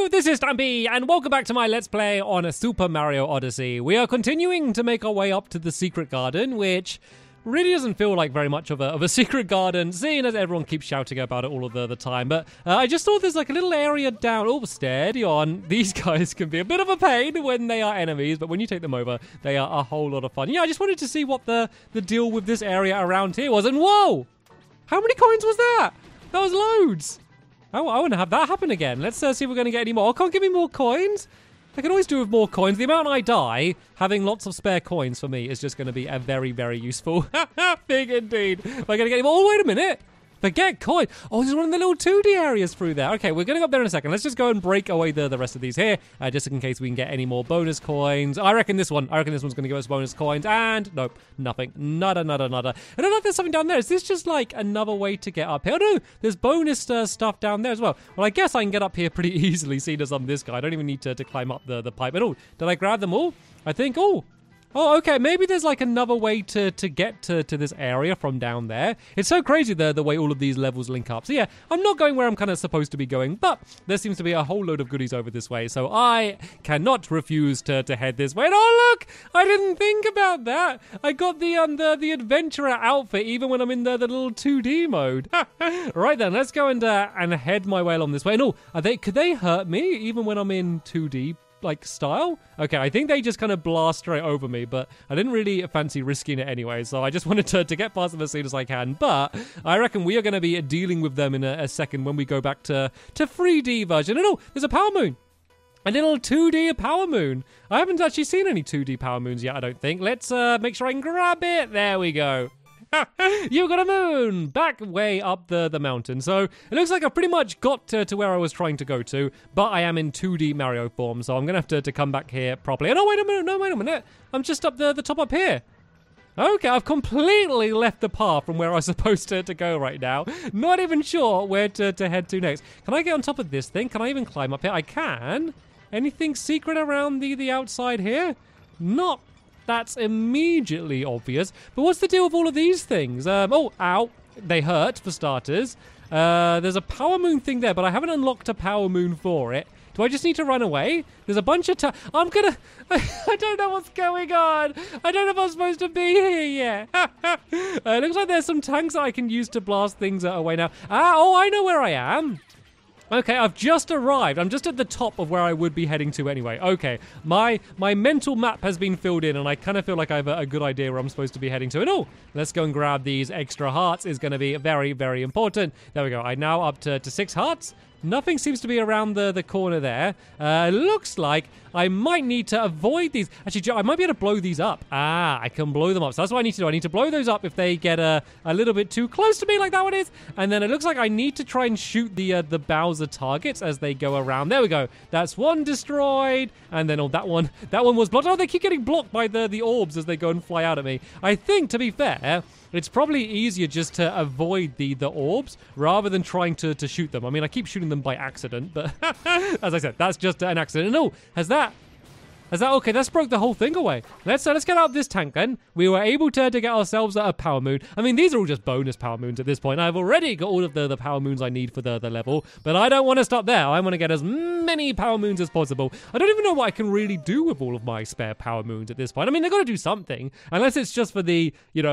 Hello, this is Stampy, and welcome back to my Let's Play on Super Mario Odyssey. We are continuing to make our way up to the Secret Garden, which really doesn't feel like very much of a secret garden, seeing as everyone keeps shouting about it all of the time. But I just thought there's like a little area down. Oh, steady on. These guys can be a bit of a pain when they are enemies, but when you take them over, they are a whole lot of fun. Yeah, I just wanted to see what the deal with this area around here was. And whoa! How many coins was that? That was loads. Oh, I want to have that happen again. Let's see if we're going to get any more. Oh, can't give me more coins? I can always do with more coins. The amount I die, having lots of spare coins for me is just going to be a very, very useful thing indeed. Am I going to get any more? Oh, wait a minute. Forget coin. Oh, there's one of the little 2D areas through there. Okay, we're going to go up there in a second. Let's just go and break away the rest of these here, just in case we can get any more bonus coins. I reckon this one's going to give us bonus coins. And nope, nothing. Nada. I don't know if there's something down there. Is this just like another way to get up here? Oh, no, there's bonus stuff down there as well. Well, I guess I can get up here pretty easily, seeing as I'm this guy. I don't even need to climb up the pipe at all. Did I grab them all? I think, Oh, okay, maybe there's like another way to get to this area from down there. It's so crazy the way all of these levels link up. So yeah, I'm not going where I'm kind of supposed to be going, but there seems to be a whole load of goodies over this way, so I cannot refuse to head this way. And oh look, I didn't think about that. I got the adventurer outfit even when I'm in the little 2D mode. Right then, let's go and head my way along this way. And could they hurt me even when I'm in 2D? Like style? Okay, I think they just kind of blast straight over me, but I didn't really fancy risking it anyway, so I just wanted to get past them as soon as I can. But I reckon we are going to be dealing with them in a second when we go back to 3D version. And there's a power moon. A little 2D power moon. I haven't actually seen any 2D power moons yet, I don't think. Let's make sure I can grab it. There we go. You got a moon! Back way up the mountain. So it looks like I pretty much got to where I was trying to go to, but I am in 2D Mario form, so I'm going to have to come back here properly. Oh, no, wait a minute. I'm just up the top up here. Okay, I've completely left the path from where I was supposed to go right now. Not even sure where to head to next. Can I get on top of this thing? Can I even climb up here? I can. Anything secret around the outside here? Not that's immediately obvious. But what's the deal with all of these things? Ow. They hurt, for starters. There's a power moon thing there, but I haven't unlocked a power moon for it. Do I just need to run away? There's a bunch of I don't know what's going on. I don't know if I'm supposed to be here yet. It looks like there's some tanks that I can use to blast things away now. I know where I am. Okay, I've just arrived. I'm just at the top of where I would be heading to anyway. Okay, my mental map has been filled in, and I kind of feel like I have a good idea where I'm supposed to be heading to. And let's go and grab these extra hearts. Is going to be very, very important. There we go. I'm now up to 6 hearts. Nothing seems to be around the corner there. Looks like I might need to avoid these. Actually, I might be able to blow these up. I can blow them up. So that's what I need to do. I need to blow those up if they get a little bit too close to me like that one is. And then it looks like I need to try and shoot the Bowser targets as they go around. There we go. That's one destroyed. And then that one was blocked. Oh, they keep getting blocked by the orbs as they go and fly out at me. I think, to be fair, it's probably easier just to avoid the orbs rather than trying to shoot them. I mean, I keep shooting them by accident, but as I said, that's just an accident. And has that okay? That's broke the whole thing away. Let's get out of this tank then. We were able to get ourselves a power moon. I mean, these are all just bonus power moons at this point. I've already got all of the power moons I need for the level, but I don't want to stop there. I want to get as many power moons as possible. I don't even know what I can really do with all of my spare power moons at this point. I mean, they've got to do something, unless it's just for I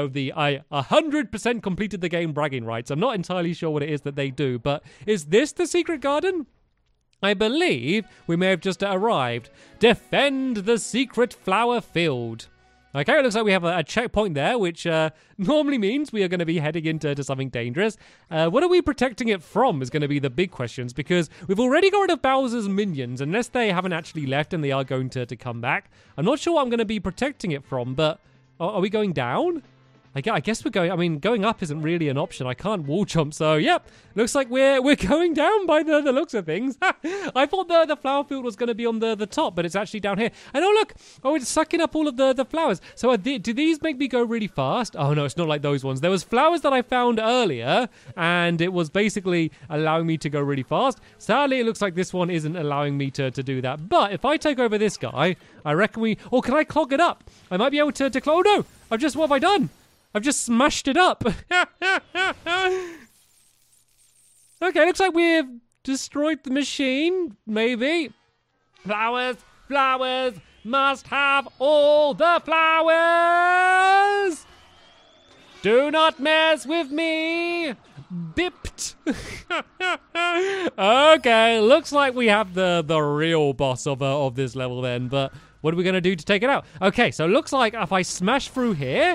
100% completed the game bragging rights. I'm not entirely sure what it is that they do, but is this the secret garden? I believe we may have just arrived. Defend the secret flower field. Okay, it looks like we have a checkpoint there, which normally means we are going to be heading into something dangerous. What are we protecting it from is going to be the big questions, because we've already got rid of Bowser's minions, unless they haven't actually left and they are going to come back. I'm not sure what I'm going to be protecting it from, but are we going down? I guess we're going up isn't really an option. I can't wall jump, so yep. Looks like we're going down by the looks of things. I thought the flower field was going to be on the top, but it's actually down here. And look, it's sucking up all of the flowers. So do these make me go really fast? Oh no, it's not like those ones. There was flowers that I found earlier, and it was basically allowing me to go really fast. Sadly, it looks like this one isn't allowing me to do that. But if I take over this guy, I reckon can I clog it up? I might be able to clog. Oh no, what have I done? I've just smashed it up. Okay, looks like we've destroyed the machine, maybe. Flowers, flowers, must have all the flowers. Do not mess with me. Bipped. Okay, looks like we have the real boss of this level then, but what are we going to do to take it out? Okay, so it looks like if I smash through here,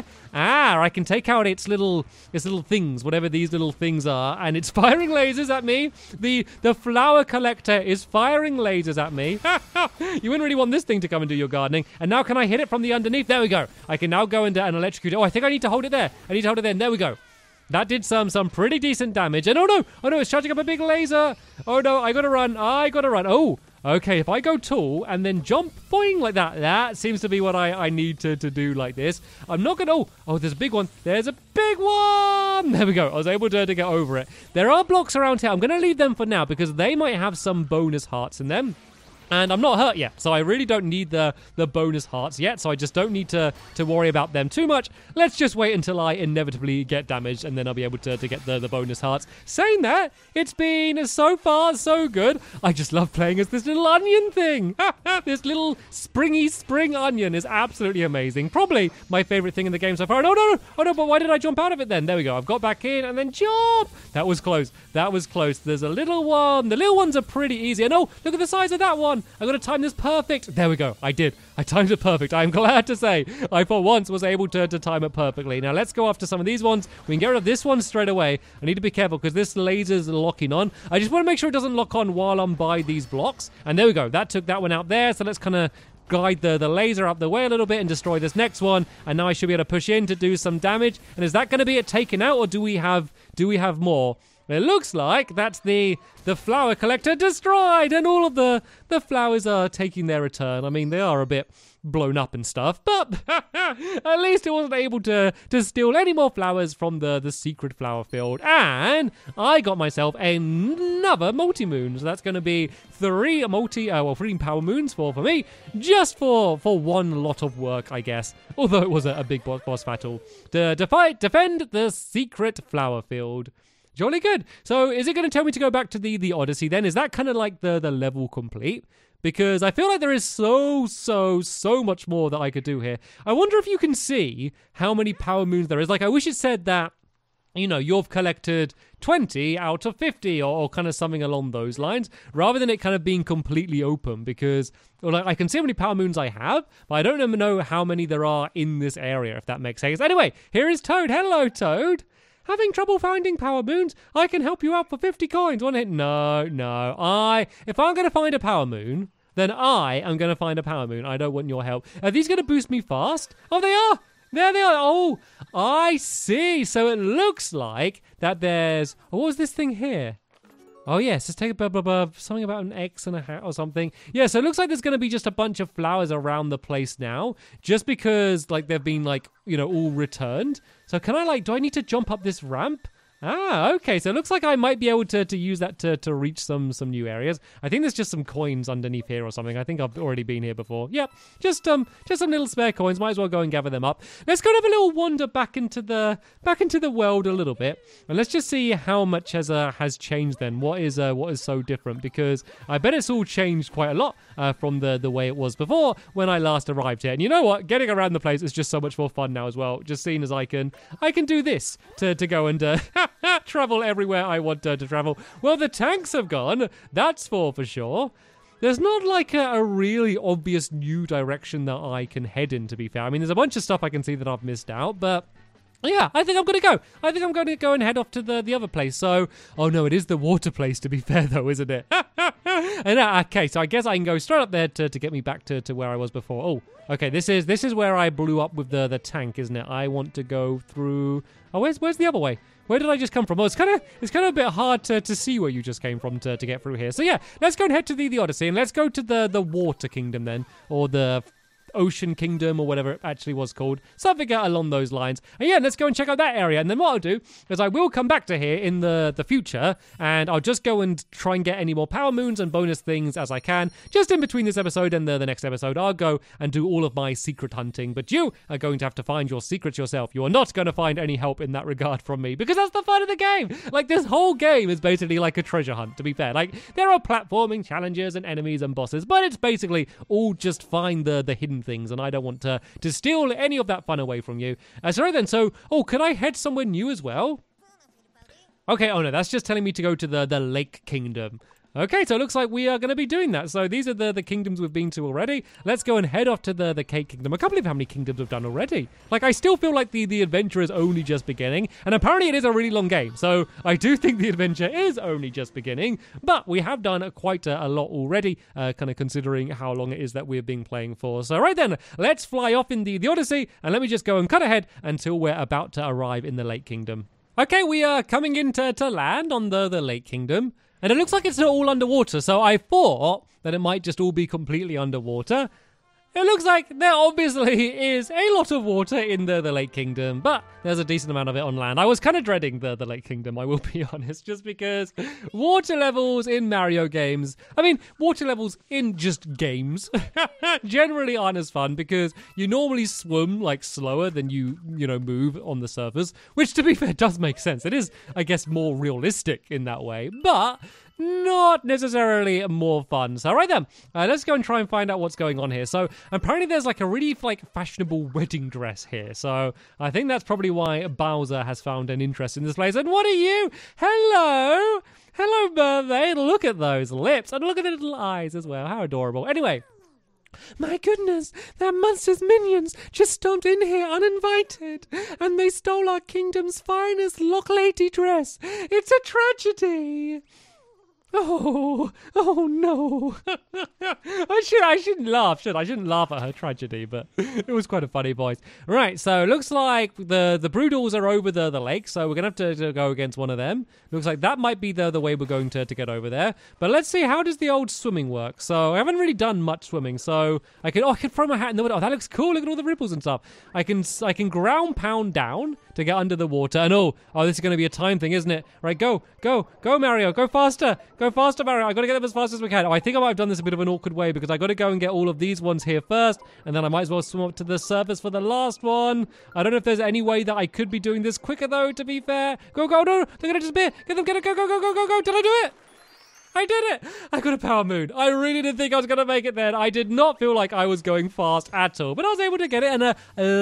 I can take out its little things, whatever these little things are, and it's firing lasers at me. The flower collector is firing lasers at me. You wouldn't really want this thing to come and do your gardening. And now can I hit it from the underneath? There we go. I can now go into an electrocute. Oh, I think I need to hold it there. I need to hold it there. There we go. That did some pretty decent damage. And oh no, it's charging up a big laser. Oh no, I gotta run. Oh, okay, if I go tall and then jump, boing, like that. That seems to be what I need to do like this. I'm not gonna, oh, there's a big one. There's a big one. There we go. I was able to get over it. There are blocks around here. I'm gonna leave them for now because they might have some bonus hearts in them. And I'm not hurt yet, so I really don't need the bonus hearts yet, so I just don't need to worry about them too much. Let's just wait until I inevitably get damaged, and then I'll be able to get the bonus hearts. Saying that, it's been so far so good. I just love playing as this little onion thing. This little springy spring onion is absolutely amazing. Probably my favorite thing in the game so far. Oh no, but why did I jump out of it then? There we go. I've got back in and then jump. That was close. There's a little one. The little ones are pretty easy. And oh, look at the size of that one. I've got to time this perfect. There we go. I did. I timed it perfect. I'm glad to say I for once was able to time it perfectly. Now let's go after some of these ones. We can get rid of this one straight away. I need to be careful because this laser's locking on. I just want to make sure it doesn't lock on while I'm by these blocks. And there we go. That took that one out there. So let's kind of guide the laser out the way a little bit and destroy this next one. And now I should be able to push in to do some damage. And is that going to be it taken out, or do we have more? It looks like that's the flower collector destroyed, and all of the flowers are taking their return. I mean, they are a bit blown up and stuff, but at least it wasn't able to steal any more flowers from the secret flower field. And I got myself another multi-moon, so that's going to be three power moons for me, just for one lot of work, I guess. Although it was a big boss battle to defend the secret flower field. Jolly good. So is it going to tell me to go back to the Odyssey then? Is that kind of like the level complete? Because I feel like there is so much more that I could do here. I wonder if you can see how many power moons there is. Like, I wish it said that, you've collected 20 out of 50 or kind of something along those lines, rather than it kind of being completely open, because I can see how many power moons I have, but I don't know how many there are in this area, if that makes sense. Anyway, here is Toad. Hello, Toad. Having trouble finding power moons? I can help you out for 50 coins. No. If I'm going to find a power moon, then I am going to find a power moon. I don't want your help. Are these going to boost me fast? Oh, they are. There they are. Oh, I see. So it looks like that there's... what was this thing here? Oh, yes. Let's take a blah, blah, blah. Something about an X and a hat or something. Yeah, so it looks like there's going to be just a bunch of flowers around the place now, just because, they've been, all returned. So can I, do I need to jump up this ramp? Ah, okay. So it looks like I might be able to use that to reach some new areas. I think there's just some coins underneath here or something. I think I've already been here before. Yep, just some little spare coins. Might as well go and gather them up. Let's go and have a little wander back into the world a little bit, and let's just see how much has changed. Then what is so different? Because I bet it's all changed quite a lot from the way it was before when I last arrived here. And you know what? Getting around the place is just so much more fun now as well. Just seeing as I can do this to go and travel everywhere I want to travel. Well, the tanks have gone. That's for sure. There's not a really obvious new direction that I can head in, to be fair. I mean, there's a bunch of stuff I can see that I've missed out, but yeah, I think I'm going to go. I think I'm going to go and head off to the other place. So, oh no, it is the water place, to be fair, though, isn't it? And okay, so I guess I can go straight up there to get me back to where I was before. Oh, okay, this is where I blew up with the tank, isn't it? I want to go through... oh, where's the other way? Where did I just come from? Oh, it's kind of a bit hard to see where you just came from to get through here. So yeah, let's go and head to the Odyssey, and let's go to the Water Kingdom then, or the Ocean Kingdom or whatever it actually was called. Something along those lines. And yeah, let's go and check out that area. And then what I'll do is I will come back to here in the future, and I'll just go and try and get any more power moons and bonus things as I can. Just in between this episode and the next episode, I'll go and do all of my secret hunting. But you are going to have to find your secrets yourself. You are not going to find any help in that regard from me, because that's the fun of the game. Like, this whole game is basically like a treasure hunt, to be fair. Like, there are platforming challenges and enemies and bosses, but it's basically all just find the hidden things, and I don't want to steal any of that fun away from you. Could I head somewhere new as well? Okay, oh no, that's just telling me to go to the Lake Kingdom. Okay, so it looks like we are going to be doing that. So these are the kingdoms we've been to already. Let's go and head off to the Cake Kingdom. I can't believe how many kingdoms we've done already. Like, I still feel like the adventure is only just beginning. And apparently it is a really long game. So I do think the adventure is only just beginning. But we have done quite a lot already, kind of considering how long it is that we've been playing for. So right then, let's fly off in the Odyssey. And let me just go and cut ahead until we're about to arrive in the Lake Kingdom. Okay, we are coming into land on the Lake Kingdom. And it looks like it's not all underwater, so I thought that it might just all be completely underwater. It looks like there obviously is a lot of water in the Lake Kingdom, but there's a decent amount of it on land. I was kind of dreading the Lake Kingdom, I will be honest, just because water levels in Mario games, water levels in just games, generally aren't as fun, because you normally swim, like, slower than you move on the surface, which, to be fair, does make sense. It is, I guess, more realistic in that way, but not necessarily more fun. So right then, let's go and try and find out what's going on here. So apparently there's like a really fashionable wedding dress here. So I think that's probably why Bowser has found an interest in this place. And what are you? Hello! Hello, mermaid. Look at those lips. And look at the little eyes as well. How adorable. Anyway. My goodness, that monster's minions just stomped in here uninvited, and they stole our kingdom's finest Lock Lady dress. It's a tragedy. Oh no. I shouldn't laugh, should I? I shouldn't laugh at her tragedy, but it was quite a funny voice. Right, so it looks like the Broodals are over the lake, so we're going to have to go against one of them. Looks like that might be the way we're going to get over there. But let's see, how does the old swimming work? So I haven't really done much swimming, so I can throw my hat in the water. Oh, that looks cool. Look at all the ripples and stuff. I can ground pound down to get under the water. And oh, this is going to be a time thing, isn't it? Right, go, Mario. Go faster. Go faster, Mario. I got to get them as fast as we can. Oh, I think I might have done this a bit of an awkward way, because I got to go and get all of these ones here first, and then I might as well swim up to the surface for the last one. I don't know if there's any way that I could be doing this quicker, though, to be fair. Go, no, they're going to disappear. Get it, go. Did I do it? I did it! I got a power moon. I really didn't think I was going to make it then. I did not feel like I was going fast at all, but I was able to get it, and a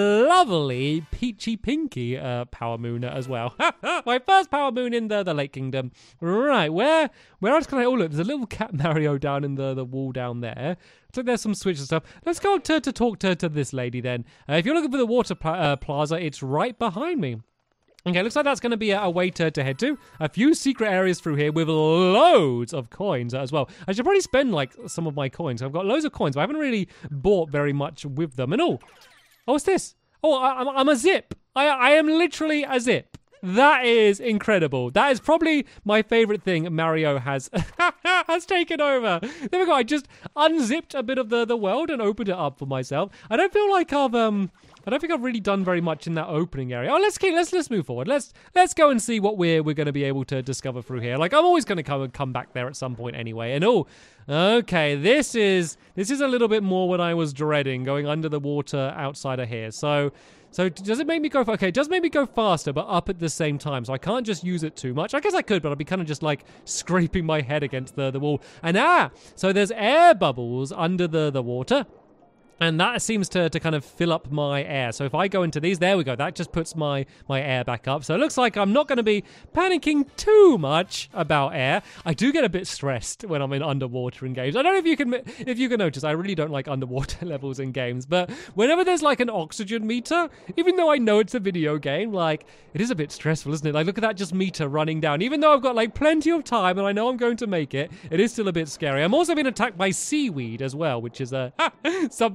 lovely peachy pinky power moon as well. My first power moon in the Lake Kingdom. Right, where else can I... Oh, look, there's a little cat Mario down in the wall down there. So there's some switch and stuff. Let's go to talk to this lady then. If you're looking for the water plaza, it's right behind me. Okay, looks like that's going to be a way to head to. A few secret areas through here with loads of coins as well. I should probably spend, some of my coins. I've got loads of coins, but I haven't really bought very much with them. And what's this? Oh, I'm a zip. I am literally a zip. That is incredible. That is probably my favorite thing Mario has taken over. There we go. I just unzipped a bit of the world and opened it up for myself. I don't feel like I don't think I've really done very much in that opening area. Oh, let's move forward. Let's go and see what we're going to be able to discover through here. Like, I'm always going to come back there at some point anyway. And okay, this is a little bit more what I was dreading, going under the water outside of here. So does it make me go... Okay, it does make me go faster, but up at the same time. So I can't just use it too much. I guess I could, but I'd be kind of just scraping my head against the wall. And so there's air bubbles under the water. And that seems to kind of fill up my air. So if I go into these, there we go. That just puts my air back up. So it looks like I'm not going to be panicking too much about air. I do get a bit stressed when I'm in underwater in games. I don't know if you can notice. I really don't like underwater levels in games. But whenever there's an oxygen meter, even though I know it's a video game, it is a bit stressful, isn't it? Look at that just meter running down. Even though I've got plenty of time and I know I'm going to make it, it is still a bit scary. I'm also being attacked by seaweed as well, which is something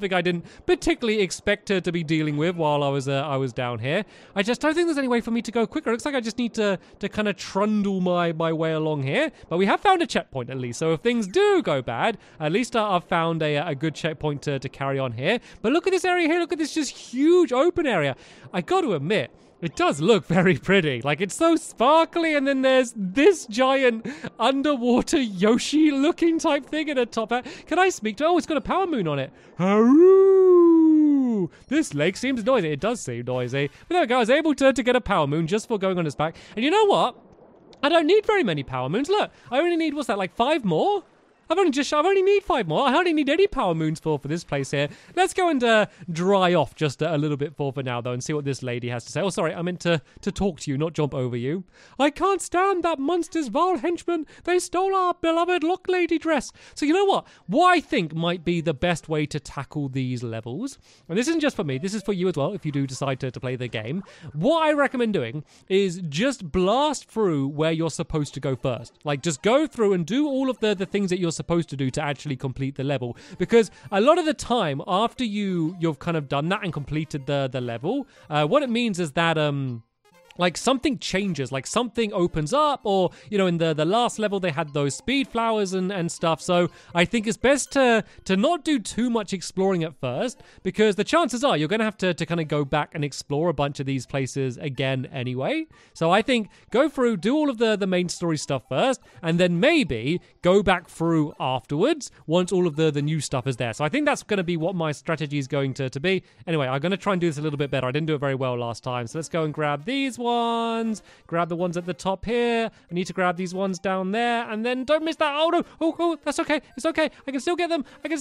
something I didn't particularly expect to be dealing with while I was down here. I just don't think there's any way for me to go quicker. It looks like I just need to kind of trundle my way along here. But we have found a checkpoint at least. So if things do go bad, at least I've found a good checkpoint to carry on here. But look at this area here. Look at this just huge open area. I got to admit, it does look very pretty. Like, it's so sparkly, and then there's this giant underwater Yoshi-looking type thing in a top hat. Can I speak to it? Oh, it's got a power moon on it. Haroo! This lake seems noisy. It does seem noisy. But there we go. I was able to get a power moon just for going on its back. And you know what? I don't need very many power moons. Look, I only need, what's that, like 5 more? I only need 5 more. I hardly need any power moons for this place here. Let's go and dry off just a little bit for now, though, and see what this lady has to say. Oh, sorry, I meant to talk to you, not jump over you. I can't stand that monster's vile henchmen. They stole our beloved Lock Lady dress. So you know what? What I think might be the best way to tackle these levels, and this isn't just for me, this is for you as well, if you do decide to play the game. What I recommend doing is just blast through where you're supposed to go first. Like, just go through and do all of the things that you're supposed to do to actually complete the level, because a lot of the time after you've kind of done that and completed the level, what it means is that like something changes, like something opens up, or, you know, in the last level they had those speed flowers and stuff. So I think it's best to not do too much exploring at first, because the chances are you're going to have to kind of go back and explore a bunch of these places again anyway. So I think go through, do all of the main story stuff first, and then maybe go back through afterwards once all of the new stuff is there. So I think that's going to be what my strategy is going to be. Anyway, I'm going to try and do this a little bit better. I didn't do it very well last time. So let's go and grab these ones, grab the ones at the top here. I need to grab these ones down there, and then don't miss that. Oh no, oh, that's okay, it's okay, I can still get them, I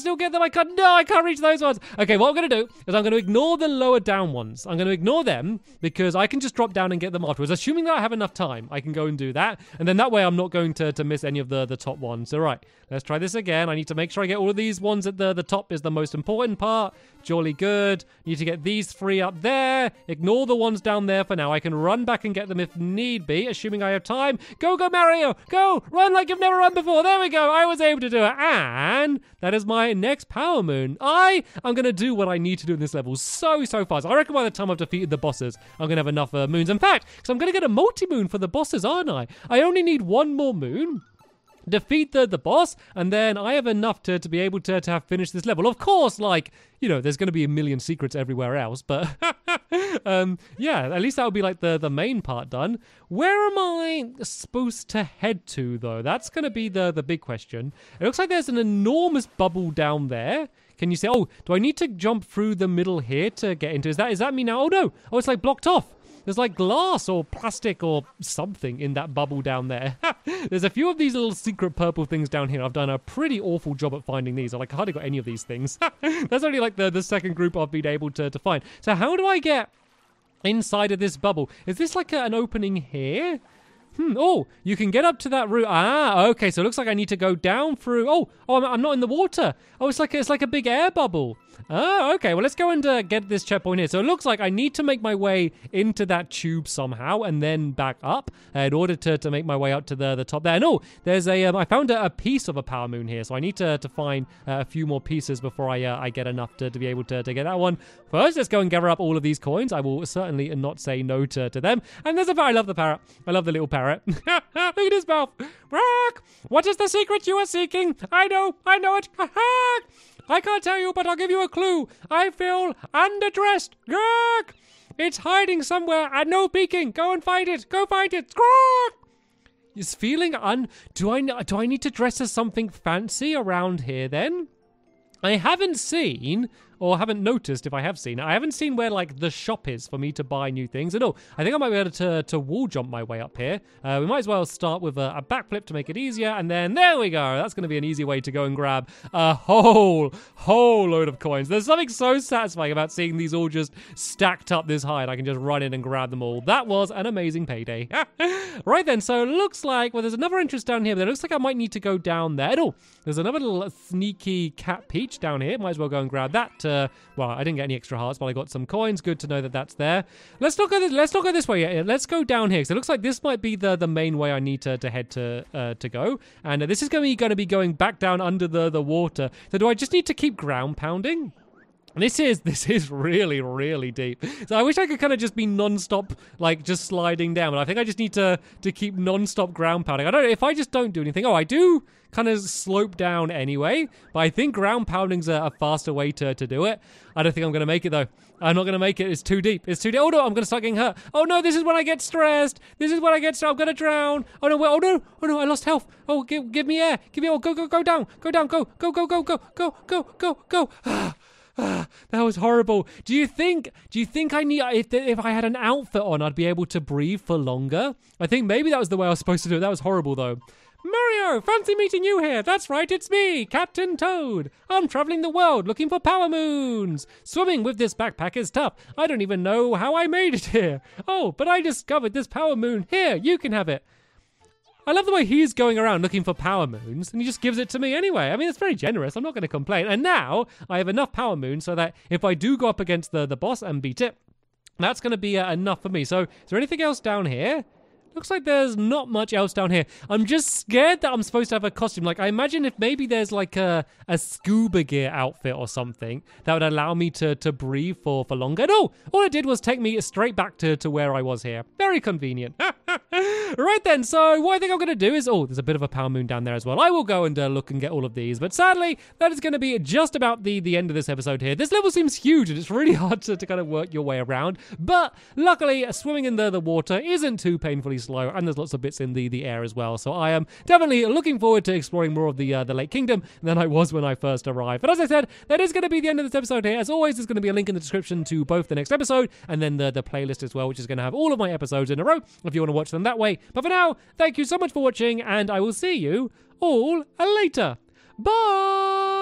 can't reach those ones. Okay, what I'm going to do is I'm going to ignore the lower down ones. I'm going to ignore them because I can just drop down and get them afterwards, assuming that I have enough time. I can go and do that, and then that way I'm not going to miss any of the top ones. All right, let's try this again. I need to make sure I get all of these ones at the top is the most important part. Jolly good. Need to get these 3 up there. Ignore the ones down there for now. I can run back and get them if need be, assuming I have time. Go, Mario! Go! Run like you've never run before. There we go. I was able to do it. And that is my next power moon. I am going to do what I need to do in this level so fast. I reckon by the time I've defeated the bosses, I'm going to have enough moons. In fact, because I'm going to get a multi-moon for the bosses, aren't I? I only need 1 more moon, defeat the boss, and then I have enough to be able to have finished this level. Of course, like, you know, there's going to be a million secrets everywhere else, but yeah, at least that would be like the main part done. Where am I supposed to head to, though? That's going to be the big question. It looks like there's an enormous bubble down there. Can you see? Oh, do I need to jump through the middle here to get into? Is that me now? Oh no! Oh, it's like blocked off. There's like glass or plastic or something in that bubble down there. There's a few of these little secret purple things down here. I've done a pretty awful job at finding these. I hardly got any of these things. That's only like the second group I've been able to find. So how do I get inside of this bubble? Is this like an opening here? Oh, you can get up to that route. Ah, okay. So it looks like I need to go down through. Oh, I'm not in the water. Oh, it's like a big air bubble. Oh, okay. Well, let's go and get this checkpoint here. So it looks like I need to make my way into that tube somehow and then back up in order to make my way up to the top there. No, there's I found a piece of a power moon here, so I need to find a few more pieces before I get enough to be able to get that one. First, let's go and gather up all of these coins. I will certainly not say no to them. And there's a parrot. I love the parrot. I love the little parrot. Look at his mouth. Rock! What is the secret you are seeking? I know it. I can't tell you, but I'll give you a clue. I feel underdressed. Gawk! It's hiding somewhere and no peeking. Go and find it. Go find it. Gawk! It's feeling Do I need to dress as something fancy around here then? I haven't seen, or haven't noticed if I have seen it. I haven't seen where, like, the shop is for me to buy new things. And I think I might be able to wall jump my way up here. We might as well start with a backflip to make it easier. And then, there we go. That's going to be an easy way to go and grab a whole load of coins. There's something so satisfying about seeing these all just stacked up this high, and I can just run in and grab them all. That was an amazing payday. Right then, so it looks like, well, there's another entrance down here, but it looks like I might need to go down there. Oh, there's another little sneaky cat peach down here. Might as well go and grab that. Well, I didn't get any extra hearts, but I got some coins. Good to know that that's there. Let's not go this way yet. Let's go down here. So it looks like this might be the main way I need to head to go. And this is going to be going back down under the water. So do I just need to keep ground pounding? This is really, really deep. So I wish I could kind of just be non-stop, like, just sliding down. But I think I just need to keep non-stop ground pounding. I don't know, if I just don't do anything. Oh, I do kind of slope down anyway. But I think ground pounding's a faster way to do it. I don't think I'm going to make it, though. I'm not going to make it. It's too deep. It's too deep. Oh, no, I'm going to start getting hurt. Oh, no, this is when I get stressed. This is when I get stressed. I'm going to drown. Oh, no, wait. Oh, no, I lost health. Oh, give me air. Give me, oh, go down. Go down. Go. That was horrible. Do you think I need, if I had an outfit on, I'd be able to breathe for longer? I think maybe that was the way I was supposed to do it. That was horrible, though. Mario, fancy meeting you here. That's right, it's me, Captain Toad. I'm traveling the world looking for power moons. Swimming with this backpack is tough. I don't even know how I made it here. Oh, but I discovered this power moon. Here, you can have it. I love the way he's going around looking for power moons, and he just gives it to me anyway. I mean, it's very generous. I'm not going to complain. And now I have enough power moons so that if I do go up against the boss and beat it, that's going to be enough for me. So is there anything else down here? Looks like there's not much else down here. I'm just scared that I'm supposed to have a costume. Like, I imagine if maybe there's like a scuba gear outfit or something that would allow me to breathe for longer. No, all it did was take me straight back to where I was here. Very convenient. Right then, so what I think I'm going to do is, oh, there's a bit of a power moon down there as well. I will go and look and get all of these. But sadly, that is going to be just about the end of this episode here. This level seems huge and it's really hard to kind of work your way around. But luckily, swimming in the water isn't too painfully slow, and there's lots of bits in the air as well. So I am definitely looking forward to exploring more of the Lake Kingdom than I was when I first arrived. But as I said, that is going to be the end of this episode here. As always, there's going to be a link in the description to both the next episode and then the playlist as well, which is going to have all of my episodes in a row if you want to watch them that way. But for now, thank you so much for watching, and I will see you all later. Bye!